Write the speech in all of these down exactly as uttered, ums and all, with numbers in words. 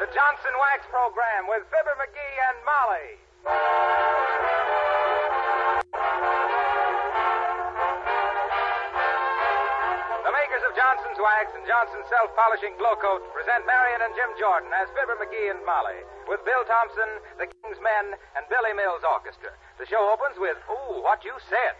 Johnson Wax Program with Fibber McGee and Molly. The makers of Johnson's Wax and Johnson's Self-Polishing Glow Coat present Marion and Jim Jordan as Fibber McGee and Molly, with Bill Thompson, the King's Men, and Billy Mills Orchestra. The show opens with, Ooh, What You Said.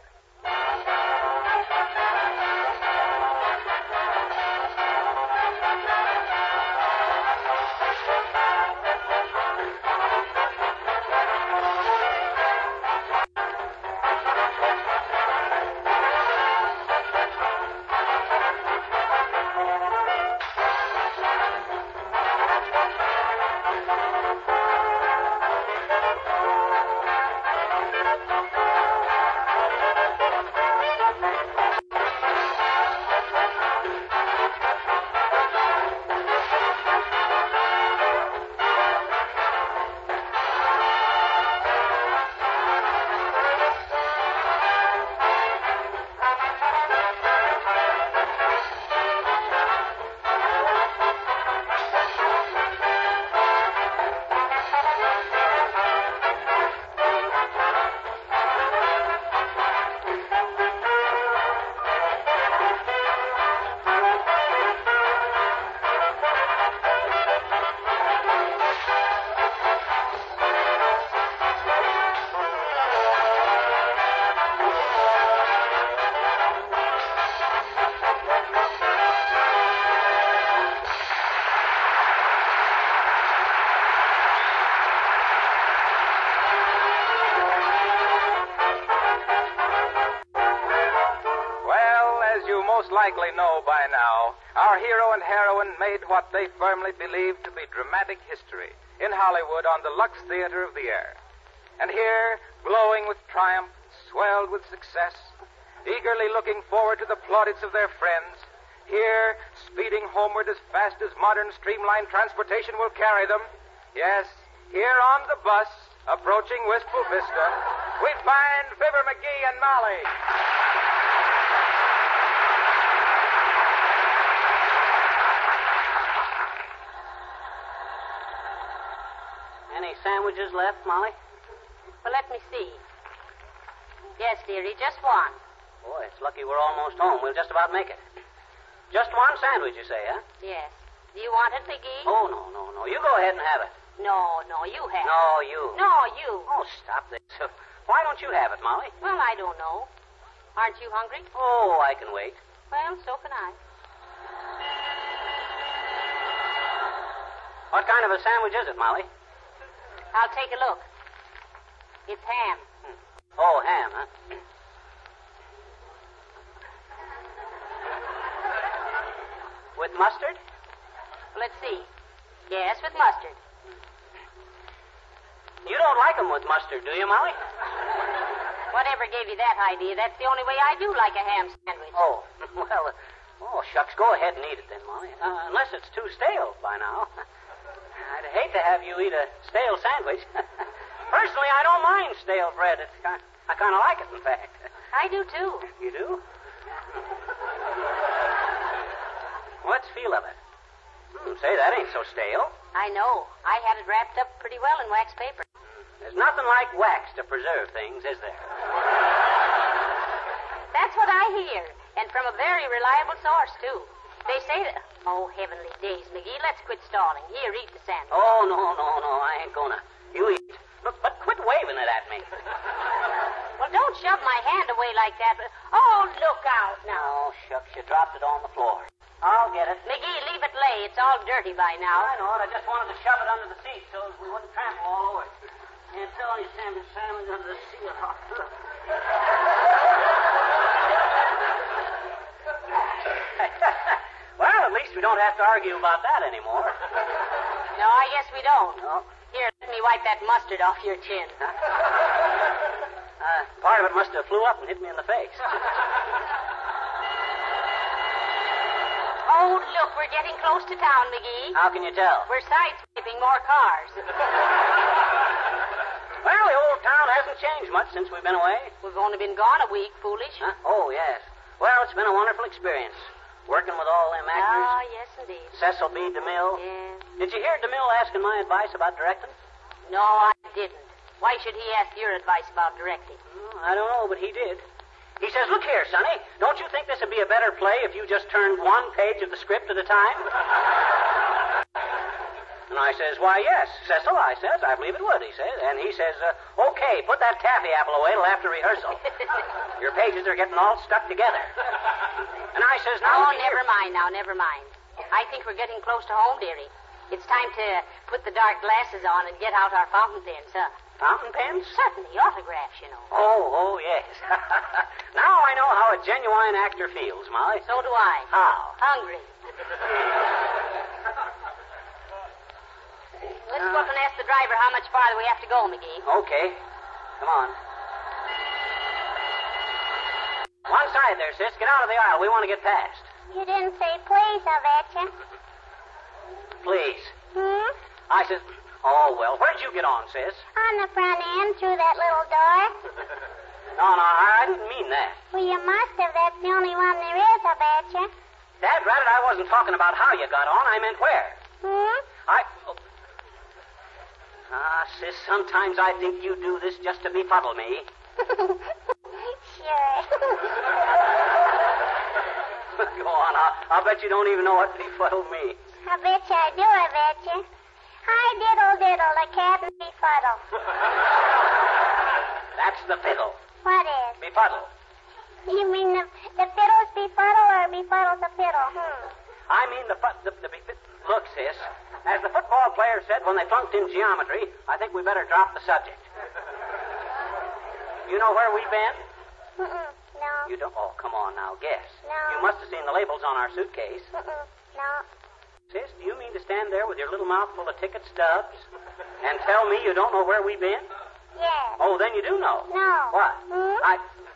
Likely know by now, our hero and heroine made what they firmly believed to be dramatic history in Hollywood on the Lux Theater of the Air. And here, glowing with triumph, swelled with success, eagerly looking forward to the plaudits of their friends, here, speeding homeward as fast as modern streamlined transportation will carry them, yes, here on the bus, approaching Wistful Vista, we find Fibber McGee and Molly. Any sandwiches left, Molly? Well, let me see. Yes, dearie, just one. Boy, it's lucky we're almost home. We'll just about make it. Just one sandwich, you say, huh? Yes. Do you want it, McGee? Oh, no, no, no. You go ahead and have it. No, no, you have No, it. you. No, you. Oh, stop this. Why don't you have it, Molly? Well, I don't know. Aren't you hungry? Oh, I can wait. Well, so can I. What kind of a sandwich is it, Molly? I'll take a look. It's ham. Hmm. Oh, ham, huh? With mustard? Let's see. Yes, with mustard. You don't like them with mustard, do you, Molly? Whatever gave you that idea? That's the only way I do like a ham sandwich. Oh, well, uh, oh, shucks, go ahead and eat it then, Molly. Uh, unless it's too stale by now. I'd hate to have you eat a stale sandwich. Personally, I don't mind stale bread. It's kind, I kind of like it, in fact. I do, too. You do? What's the feel of it? Hmm, say, that ain't so stale. I know. I had it wrapped up pretty well in wax paper. There's nothing like wax to preserve things, is there? That's what I hear. And from a very reliable source, too. They say that... Oh, heavenly days, McGee, let's quit stalling. Here, eat the sandwich. Oh, no, no, no, I ain't gonna. You eat. Look, but quit waving it at me. Well, don't shove my hand away like that. Oh, look out now. Oh, shucks, you dropped it on the floor. I'll get it. McGee, leave it lay. It's all dirty by now. I know it. I just wanted to shove it under the seat so we wouldn't trample all over it. And it's all these salmon salmon under the seat. Well, at least we don't have to argue about that anymore. No, I guess we don't. No. Here, let me wipe that mustard off your chin. Uh, part of it must have flew up and hit me in the face. Oh, look, we're getting close to town, McGee. How can you tell? We're sideswiping more cars. Well, the old town hasn't changed much since we've been away. We've only been gone a week, foolish. Huh? Oh, yes. Well, it's been a wonderful experience. Working with all them actors. Oh, yes, indeed. Cecil B. DeMille. Yes. Did you hear DeMille asking my advice about directing? No, I didn't. Why should he ask your advice about directing? Oh, I don't know, but he did. He says, look here, Sonny, don't you think this would be a better play if you just turned one page of the script at a time? And I says, why, yes, Cecil, I says, I believe it would, he says. And he says, uh, okay, put that taffy apple away till after rehearsal. Your pages are getting all stuck together. And I says, now... Oh, never mind now, never mind. I think we're getting close to home, dearie. It's time to put the dark glasses on and get out our fountain pens, huh? Fountain pens? Certainly, autographs, you know. Oh, oh, yes. Now I know how a genuine actor feels, Molly. So do I. How? Hungry. Let's go up and ask the driver how much farther we have to go, McGee. Okay. Come on. One side there, sis. Get out of the aisle. We want to get past. You didn't say please, I bet you. Please. Hmm? I said, oh, well, where'd you get on, sis? On the front end, through that little door. No, no, I didn't mean that. Well, you must have. That's the only one there is, I bet you. Dad, Rabbit, I wasn't talking about how you got on. I meant where. Hmm? I... Oh. Ah, sis, sometimes I think you do this just to befuddle me. Sure. Go on, I'll, I'll bet you don't even know what befuddled me. I bet you I do, I bet you. Hi, diddle, diddle, the cat and befuddle. That's the fiddle. What is? Befuddle. You mean the, the fiddle's befuddle or befuddle's a fiddle? Hmm. I mean the... fu- the, the, the Look, sis, as the football player said when they flunked in geometry, I think we better drop the subject. You know where we've been? Mm-mm, no. You don't? Oh, come on now, guess. No. You must have seen the labels on our suitcase. Mm-mm, no. Sis, do you mean to stand there with your little mouth full of ticket stubs and tell me you don't know where we've been? Yes. Oh, then you do know. No. What? Hmm? I...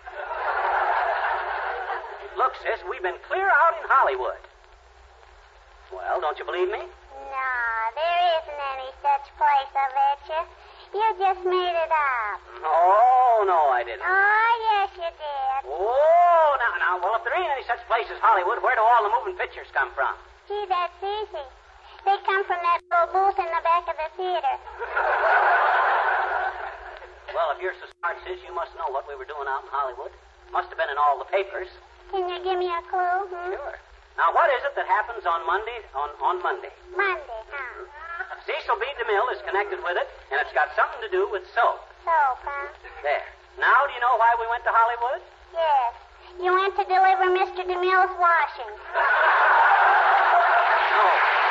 Look, sis, we've been clear out in Hollywood. Well, don't you believe me? No, there isn't any such place, I bet you. You just made it up. Oh, no, I didn't. Oh, yes, you did. Oh, now, now, well, if there ain't any such place as Hollywood, where do all the moving pictures come from? Gee, that's easy. They come from that little booth in the back of the theater. Well, if you're so smart, sis, you must know what we were doing out in Hollywood. Must have been in all the papers. Can you give me a clue? Hmm? Sure. Now, what is it that happens on Monday, on, on Monday? Monday, huh? Cecil B. DeMille is connected with it, and it's got something to do with soap. Soap, huh? There. Now, do you know why we went to Hollywood? Yes. You went to deliver Mister DeMille's washing. No.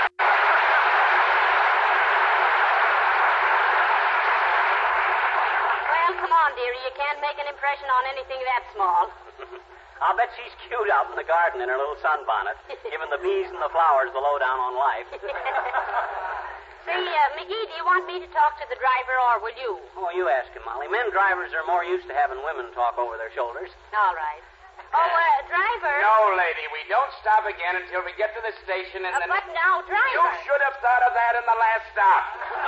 Well, come on, dearie. You can't make an impression on anything that small. I'll bet she's cute out in the garden in her little sunbonnet, giving the bees and the flowers the lowdown on life. Say, uh, McGee, do you want me to talk to the driver, or will you? Oh, you ask him, Molly. Men drivers are more used to having women talk over their shoulders. All right. Oh, uh, driver. No, lady, we don't stop again until we get to the station and Uh, then... but now, driver. You should have thought of that in the last stop.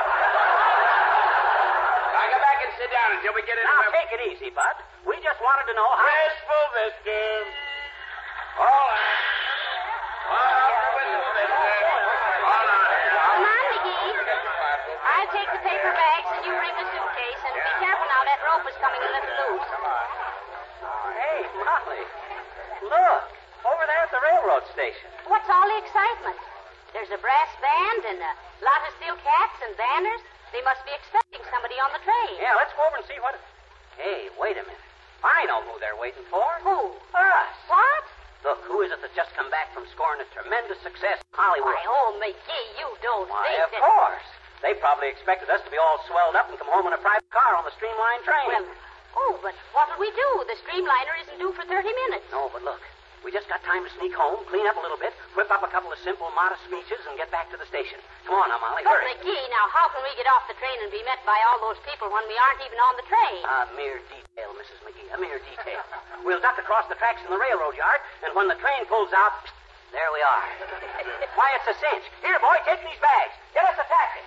Now go back and sit down until we get into... Now, my... take it easy, Bud. We just wanted to know how... Crystal Vista. All right. All right, All right. Come on, McGee. I'll take the paper bags and you bring the suitcase. And be careful now, that rope is coming a little loose. Hey, Molly. Look. Over there at the railroad station. What's all the excitement? There's a brass band and a lot of steel caps and banners. They must be expecting somebody on the train. Yeah, let's go over and see what... Hey, wait a minute. I know who they're waiting for. Who? Us. What? Look, who is it that's just come back from scoring a tremendous success in Hollywood? Why, oh, McGee, you don't Why, think of that... course. They probably expected us to be all swelled up and come home in a private car on the Streamline train. Well, oh, but what'll we do? The Streamliner isn't due for thirty minutes. No, but look. We just got time to sneak home, clean up a little bit, whip up a couple of simple, modest speeches, and get back to the station. Come on now, Molly, But, hurry. McGee, now, how can we get off the train and be met by all those people when we aren't even on the train? A mere detail, Missus McGee, a mere detail. We'll duck across the tracks in the railroad yard, and when the train pulls out, there we are. Why, it's a cinch. Here, boy, take these bags. Get us a taxi.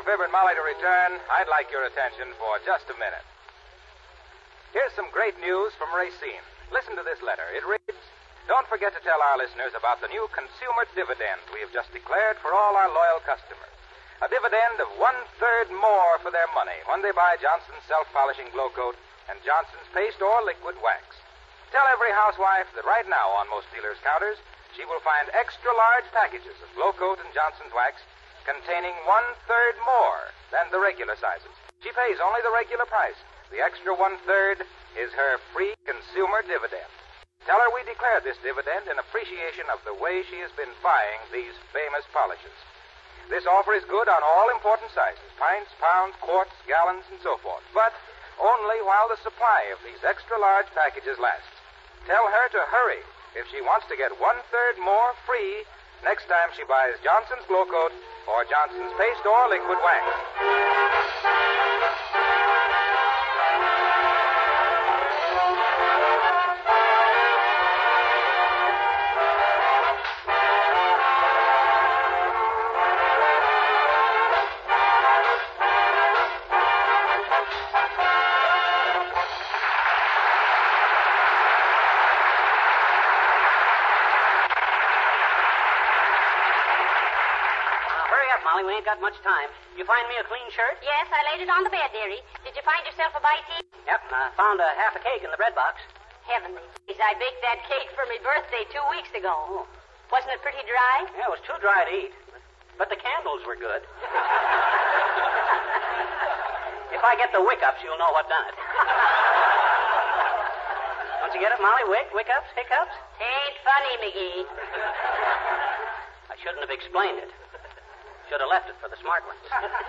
Fibber and Molly to return, I'd like your attention for just a minute. Here's some great news from Racine. Listen to this letter. It reads, "Don't forget to tell our listeners about the new consumer dividend we have just declared for all our loyal customers. A dividend of one-third more for their money when they buy Johnson's self-polishing glow coat and Johnson's paste or liquid wax. Tell every housewife that right now on most dealers' counters, she will find extra-large packages of glow coat and Johnson's wax containing one-third more than the regular sizes. She pays only the regular price. The extra one-third is her free consumer dividend. Tell her we declared this dividend in appreciation of the way she has been buying these famous polishes. This offer is good on all important sizes, pints, pounds, quarts, gallons, and so forth, but only while the supply of these extra-large packages lasts. Tell her to hurry if she wants to get one-third more free next time she buys Johnson's Glow Coat or Johnson's Paste or Liquid Wax." Molly, we ain't got much time. Did you find me a clean shirt? Yes, I laid it on the bed, dearie. Did you find yourself a bite to eat? Yep, and I found a half a cake in the bread box. Heavenly days, I baked that cake for my birthday two weeks ago. Oh. Wasn't it pretty dry? Yeah, it was too dry to eat. But the candles were good. If I get the wick-ups, you'll know what done it. Don't you get it, Molly? Wick, wick-ups, hiccups? Ain't funny, McGee. I shouldn't have explained it. Should have left it for the smart ones.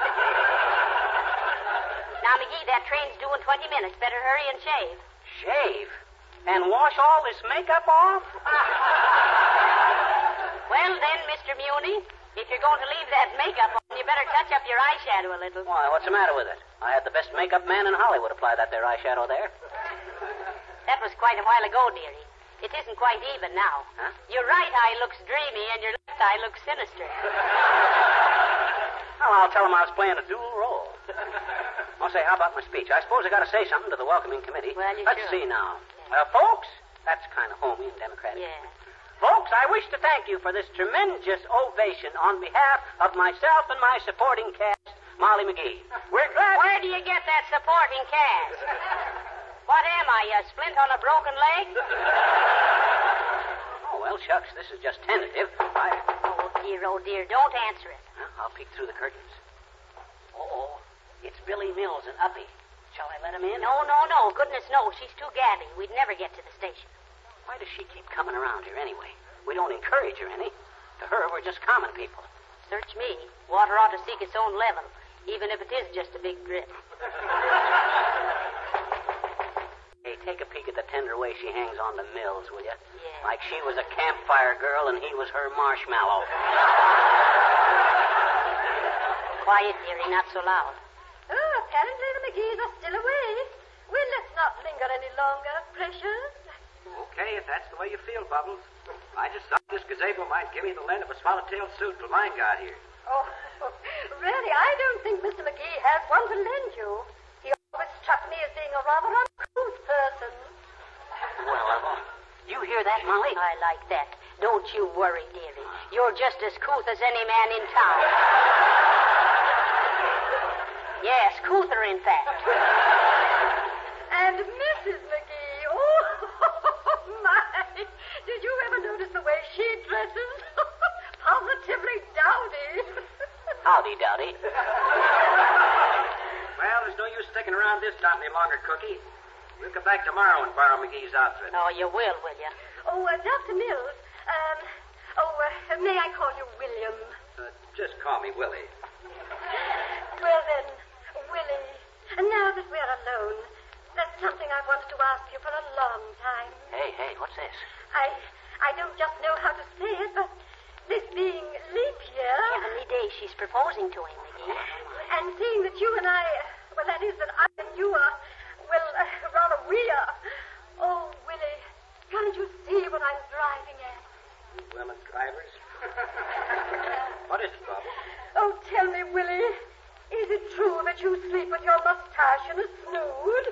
Now, McGee, that train's due in twenty minutes. Better hurry and shave. Shave? And wash all this makeup off? Well, then, Mister Muni, if you're going to leave that makeup on, you better touch up your eyeshadow a little. Why, what's the matter with it? I had the best makeup man in Hollywood apply that there eyeshadow there. That was quite a while ago, dearie. It isn't quite even now. Huh? Your right eye looks dreamy and your left eye looks sinister. Well, I'll tell them I was playing a dual role. I'll say, how about my speech? I suppose I got to say something to the welcoming committee. Well, you Let's should. see now. Yeah. Uh, folks, that's kind of homey and democratic. Yeah. Folks, I wish to thank you for this tremendous ovation on behalf of myself and my supporting cast, Molly McGee. We're glad... Where do you get that supporting cast? What am I, a splint on a broken leg? Oh, well, shucks, this is just tentative. I... Oh, dear, oh, dear, don't answer it. Huh? I'll peek through the curtains. Oh, it's Billy Mills and Uppy. Shall I let him in? No, no, no, goodness no, she's too gabby. We'd never get to the station. Why does she keep coming around here anyway? We don't encourage her any. To her, we're just common people. Search me. Water ought to seek its own level, even if it is just a big drip. Hey, take a peek at the tender way she hangs on to Mills, will you? Yeah. Like she was a campfire girl and he was her marshmallow. Quiet, dearie, not so loud. Oh, apparently the McGees are still away. Well, let's not linger any longer, precious. Okay, if that's the way you feel, Bubbles. I just thought this gazebo might give me the lend of a swallowtail suit till mine got here. Oh, really, I don't think Mister McGee has one to lend you. He always struck me as being a rather uncouth person. Well, uh, you hear that, Molly? I like that. Don't you worry, dearie. You're just as couth as any man in town. Yes, couther, in fact. And Missus McGee, oh, my. Did you ever notice the way she dresses? Positively dowdy. Howdy, Dowdy. Well, there's no use sticking around this dot any longer, Cookie. We'll come back tomorrow and borrow McGee's outfit. Oh, you will, will you? Oh, uh, Doctor Mills, um, oh, uh, may I call you William? Uh, just call me Willie. Well, then, Willie, now that we're alone, there's something I've wanted to ask you for a long time. Hey, hey, what's this? I I don't just know how to say it, but this being leap year, Heavenly days, she's proposing to him, McGee. and seeing that you and I, well, that is that I and you are, well, uh, rather we are. Oh, Willie, can't you see what I'm driving at? You women drivers. What is it, Bubbles? Oh, tell me, Willie, you sleep with your mustache and a snood?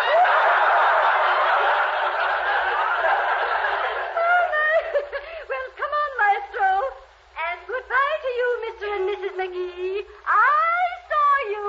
Oh, my. Well, come on, Maestro. And goodbye to you, Mister and Missus McGee. I saw you.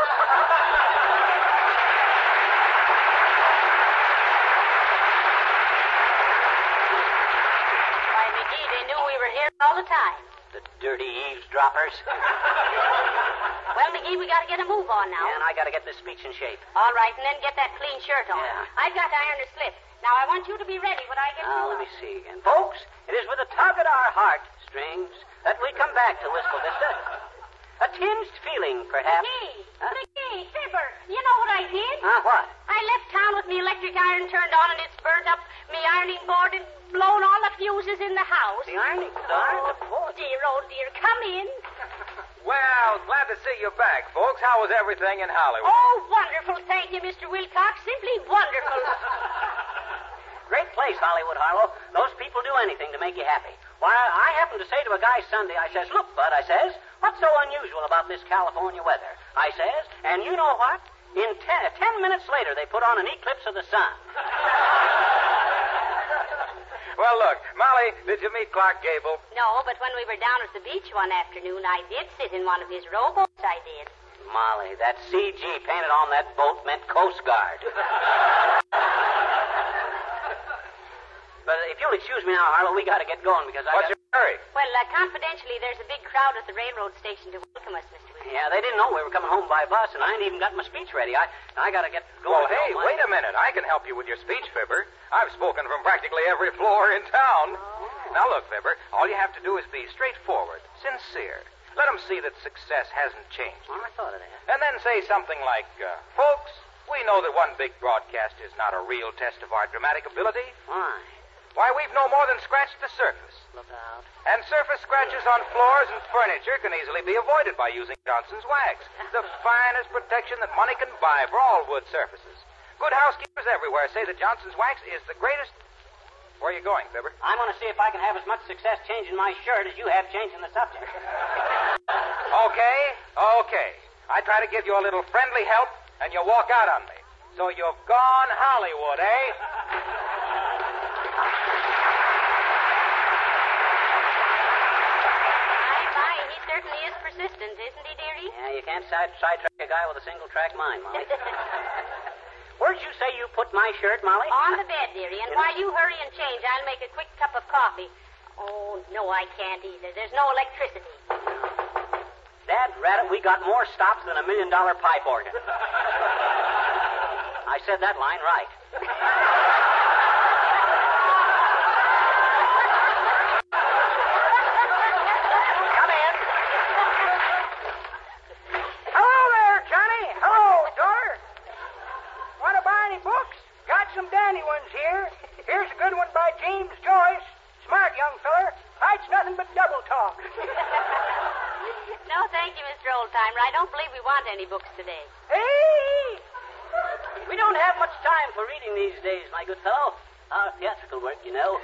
Why, McGee, they knew we were here all the time. The dirty eavesdroppers. Well, McGee, we got to get a move on now. And I got to get this speech in shape. All right, and then get that clean shirt on. Yeah. I've got to iron a slip. Now, I want you to be ready when I get Now, to let me see again. Folks, it is with a tug at our heart strings that we come back to Wistful Vista. A tinged feeling, perhaps. McGee, Huh? McGee, Fibber, you know what I did? Huh, what? I left town with me electric iron turned on, and it's burnt up me ironing board and blown all the fuses in the house. The ironing darn the Oh, dear, oh, dear. Come in. Well, glad to see you back, folks. How was everything in Hollywood? Oh, wonderful. Thank you, Mister Wilcox. Simply wonderful. Great place, Hollywood, Harlow. Those people do anything to make you happy. Why, I happened to say to a guy Sunday, I says, look, Bud, I says, what's so unusual about this California weather? I says, and you know what? In ten, ten minutes later, they put on an eclipse of the sun. Well, look, Molly, did you meet Clark Gable? No, but when we were down at the beach one afternoon, I did sit in one of his rowboats, I did. Molly, that C G painted on that boat meant Coast Guard. But if you'll excuse me now, Harlow, we got to get going because I What's got... your hurry? Well, uh, confidentially, there's a big crowd at the railroad station to welcome us, Mister Wilcox. Yeah, they didn't know we were coming home by bus, and I ain't even got my speech ready. I I got to get Well, going. hey, wait a minute. I can help you with your speech, Fibber. I've spoken from practically every floor in town. Now, look, Fibber, all you have to do is be straightforward, sincere. Let them see that success hasn't changed. Oh, I thought of that. And then say something like, uh, folks, we know that one big broadcast is not a real test of our dramatic ability. Why? Why, we've no more than scratched the surface. Look out. And surface scratches on floors and furniture can easily be avoided by using Johnson's wax, the finest protection that money can buy for all wood surfaces. Good housekeepers everywhere say that Johnson's wax is the greatest... Where are you going, Fibber? I'm going to see if I can have as much success changing my shirt as you have changing the subject. Okay, okay. I try to give you a little friendly help, and you walk out on me. So you've gone Hollywood, eh? He certainly is persistent, isn't he, dearie? Yeah, you can't side sidetrack a guy with a single-track mind, Molly. Where'd you say you put my shirt, Molly? On the bed, dearie, and while you hurry and change, I'll make a quick cup of coffee. Oh, no, I can't either. There's no electricity. Dad, rat it, we got more stops than a million-dollar pipe organ. I said that line right. Come in. Hello there, Johnny. Hello, daughter. Want to buy any books? Got some dandy ones here. Here's a good one by James Joyce. Smart young feller. Writes nothing but double talk. No, thank you, Mister Oldtimer. I don't believe we want any books today. Hey! We don't have much time for reading these days, my good fellow. Our theatrical work, you know.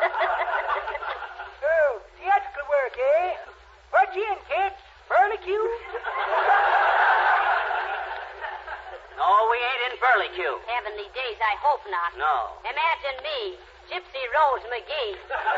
Oh, theatrical work, eh? What you in, kids? Burlicue? No, we ain't in Burlicue. Heavenly days, I hope not. No. Imagine me, Gypsy Rose McGee.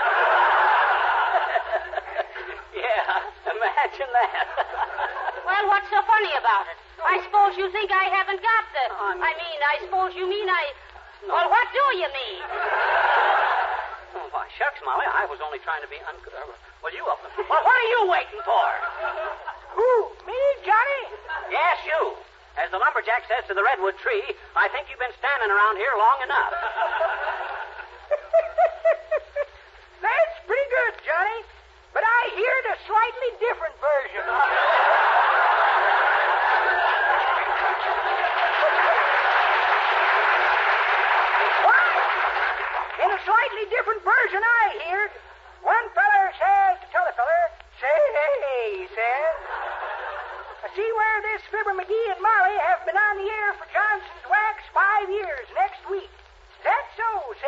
Yeah, imagine that. Well, what's so funny about it? I suppose you think I haven't got the... I'm- I mean, I suppose you mean I... No. Well, what do you mean? Oh, why, shucks, Molly, I was only trying to be un... Uh, well, you up... Well, what are you waiting for? Who, me, Johnny? Yes, you. As the lumberjack says to the redwood tree, I think you've been standing around here long enough. That's pretty good, Johnny. But I heard a slightly different version. What? In a slightly different version I heard, one feller says to t'other feller, say, hey, he says, I see where this Fibber McGee and Molly have been on the air for Johnson's Wax five years next week. That's so,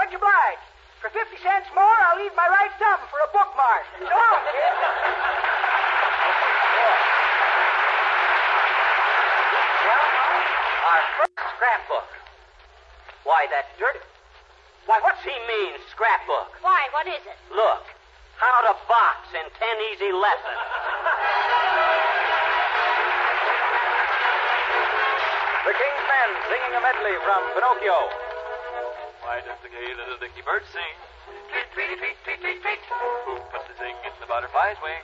Much obliged. For fifty cents more, I'll leave my right thumb for a bookmark. So long, kid. Well, our first scrapbook. Why, that dirty... Why, what's he mean, scrapbook? Why, what is it? Look, how to box in ten easy lessons. The King's Men singing a medley from Pinocchio. Why does the gay little dicky bird sing? Tweet, tweety, tweet, tweet, tweet, tweet. Who puts the zing in the butterfly's wing?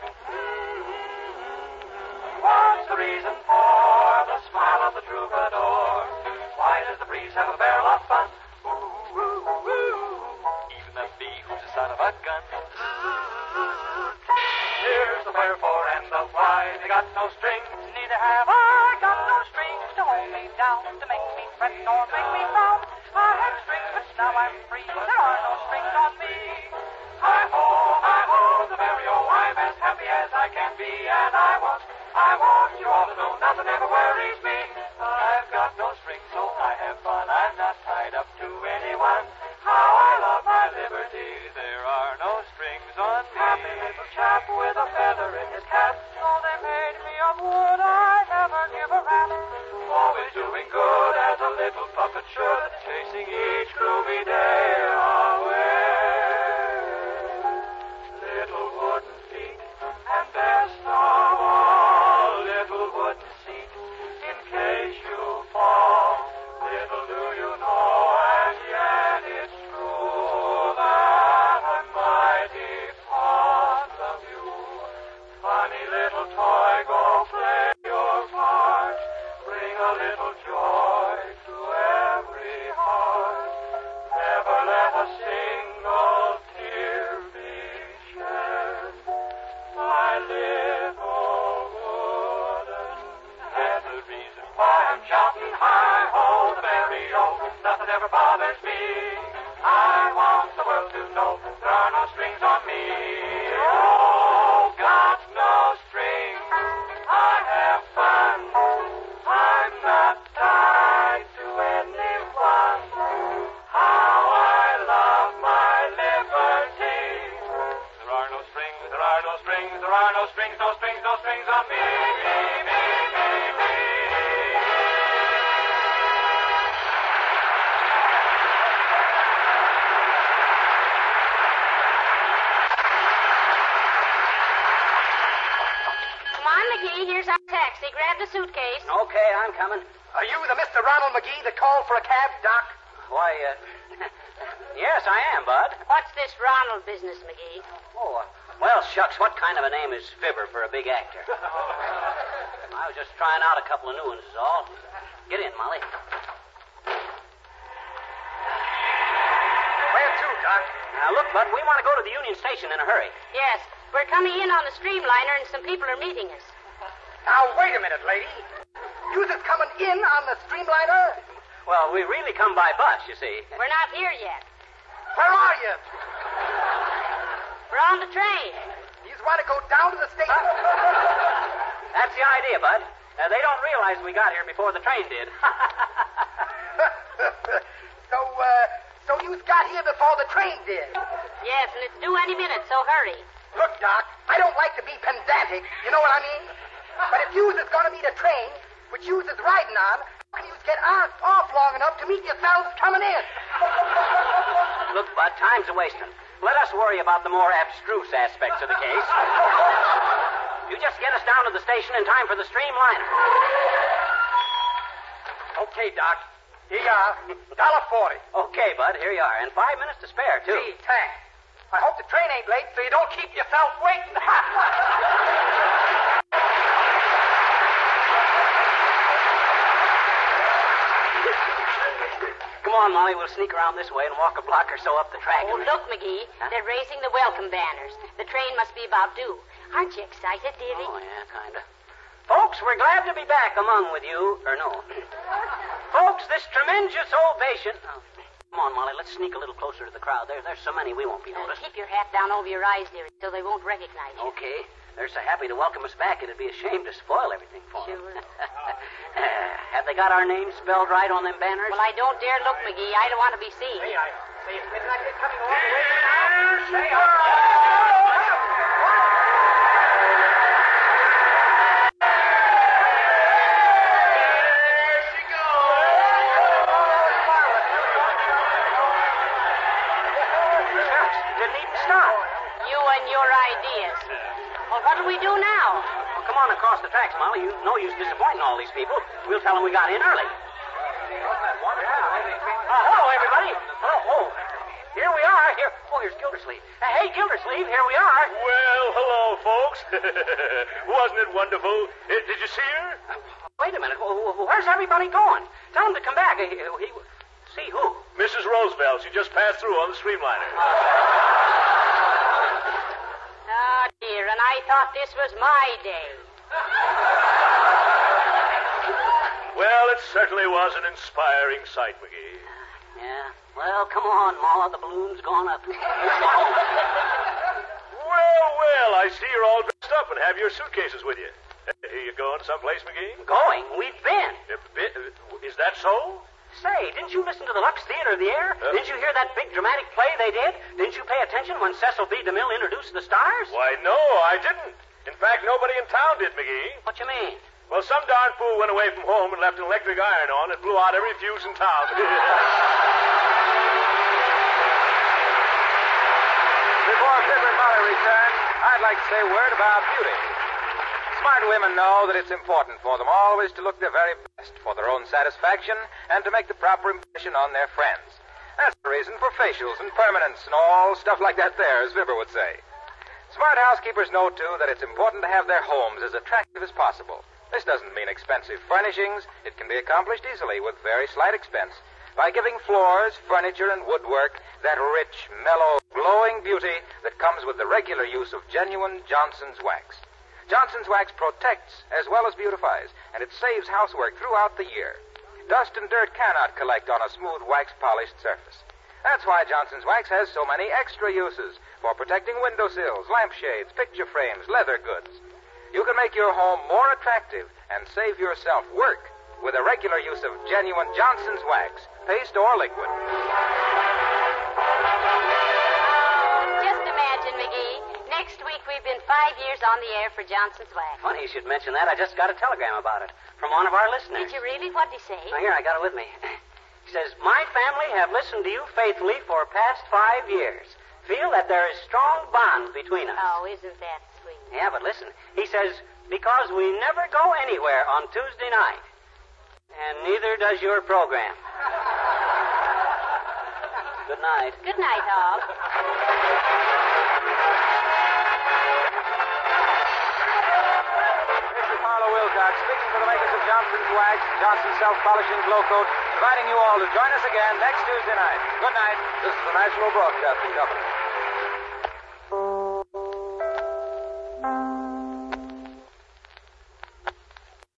What's the reason for the smile of the troubadour? Why does the breeze have a barrel of fun? Ooh, ooh, ooh. Even the bee who's the son of a gun. Here's the wherefore and the why. They got no strings, neither have I got no strings to hold me down, to make me fret nor make me frown. I had strings, but now I'm free. There are no strings on me. Hi-ho, hi-ho, the merry-o. I'm as happy as I can be, and I want, I want you all to know nothing ever worries me. I've got no strings, so I have fun. I'm not tied up to anyone. How I love my liberty. There are no strings on me. Happy little chap with a feather in his cap. Oh, they made me of wood. I never give a rap. Always doing good as a little puppet should, chasing each gloomy day away. Little wooden feet, and best of all, little wooden seat, in case you fall. Little do you know, and yet it's true that I'm mighty fond of you. Funny little toy, go play your part. Bring a little joy to every heart. Never let a single tear be shed. My little wooden head. The reason why I'm shouting hi-ho, the merry-o, nothing ever bothers me. I want the world to know there are no strings on me. Oh, got no strings. I have fun. I'm not tied to anyone. How I love my liberty. There are no strings, there are no strings, there are no strings, no strings, no strings on me. Me, me, me, me. Come on, McGee. Here's our taxi. Grab the suitcase. Okay, I'm coming. Are you the Mister Ronald McGee that called for a cab, Doc? Why, uh... yes, I am, Bud. What's this Ronald business, McGee? Oh, uh, well, shucks, what kind of a name is Fibber for a big actor? I was just trying out a couple of new ones, is all. Get in, Molly. Where to, Doc? Now, look, Bud, we want to go to the Union Station in a hurry. Yes, we're coming in on the streamliner, and some people are meeting us. Now, wait a minute, lady. You just coming in on the streamliner? Well, we really come by bus, you see. We're not here yet. Where are you? We're on the train. You just want to go down to the station? That's the idea, Bud. Uh, they don't realize we got here before the train did. so, uh, so you got here before the train did? Yes, and it's due any minute, so hurry. Look, Doc, I don't like to be pedantic, you know what I mean? But if you is going to meet a train, which you is riding on, how can you get off, off long enough to meet yourselves coming in? Look, Bud, time's a wasting. Let us worry about the more abstruse aspects of the case. You just get us down to the station in time for the streamliner. Okay, Doc. Here you are. Dollar forty. Okay, Bud, here you are. And five minutes to spare, too. Gee, thanks. I hope the train ain't late so you don't keep yourself waiting. Come on, Molly. We'll sneak around this way and walk a block or so up the track. Oh, and... look, McGee. Huh? They're raising the welcome banners. The train must be about due. Aren't you excited, dearie? Oh, yeah, kind of. Folks, we're glad to be back among with you. Or no. Folks, this tremendous ovation... Oh, come on, Molly. Let's sneak a little closer to the crowd. There, There's so many we won't be Uh, noticed. keep your hat down over your eyes, dearie, so they won't recognize you. Okay. They're so happy to welcome us back, it'd be a shame to spoil everything for them. Sure. uh, have they got our names spelled right on them banners? Well, I don't dare look, McGee. I don't want to be seen. Say, I, say, you better not get coming all the way from now. Stay Oh, up. Didn't even stop. You and your ideas. Well, what'll we do now? Well, come on across the tracks, Molly. You no use disappointing all these people. We'll tell them we got in early. Uh, hello, everybody. Oh, oh. Here we are. Here. Oh, here's Gildersleeve. Uh, hey, Gildersleeve, here we are. Well, hello, folks. Wasn't it wonderful? Uh, did you see her? Uh, wait a minute. Where's everybody going? Tell them to come back. He, he, see who? Missus Roosevelt. She just passed through on the streamliner. Oh, dear, and I thought this was my day. Well, it certainly was an inspiring sight, McGee. Yeah. Well, come on, Mala. The balloon's gone up. Well, well, I see you're all dressed up and have your suitcases with you. Hey, you going someplace, McGee? Going? We've been. Uh, bi- uh, Is that so? Say, didn't you listen to the Lux Theater of the Air? Uh, didn't you hear that big dramatic play they did? Didn't you pay attention when Cecil B. DeMille introduced the stars? Why, no, I didn't. In fact, nobody in town did, McGee. What you mean? Well, some darn fool went away from home and left an electric iron on and blew out every fuse in town. Before Fibber and Molly return, I'd like to say a word about beauty. Smart women know that it's important for them always to look their very best for their own satisfaction and to make the proper impression on their friends. That's the reason for facials and permanents and all stuff like that there, as Fibber would say. Smart housekeepers know, too, that it's important to have their homes as attractive as possible. This doesn't mean expensive furnishings. It can be accomplished easily with very slight expense by giving floors, furniture, and woodwork that rich, mellow, glowing beauty that comes with the regular use of genuine Johnson's wax. Johnson's wax protects as well as beautifies, and it saves housework throughout the year. Dust and dirt cannot collect on a smooth wax-polished surface. That's why Johnson's wax has so many extra uses for protecting windowsills, lampshades, picture frames, leather goods. You can make your home more attractive and save yourself work with a regular use of genuine Johnson's wax, paste or liquid. Just imagine, McGee. Next week we've been five years on the air for Johnson's Wax. Funny you should mention that. I just got a telegram about it from one of our listeners. Did you really? What'd he say? Now, here, I got it with me. He says, my family have listened to you faithfully for past five years. Feel that there is strong bond between us. Oh, isn't that sweet? Yeah, but listen. He says, because we never go anywhere on Tuesday night. And neither does your program. Good night. Good night, all. This is Marlowe Wilcox speaking for the makers of Johnson's Wax, Johnson's Self-Polishing Glow Coat, inviting you all to join us again next Tuesday night. Good night. This is the National Broadcasting Company.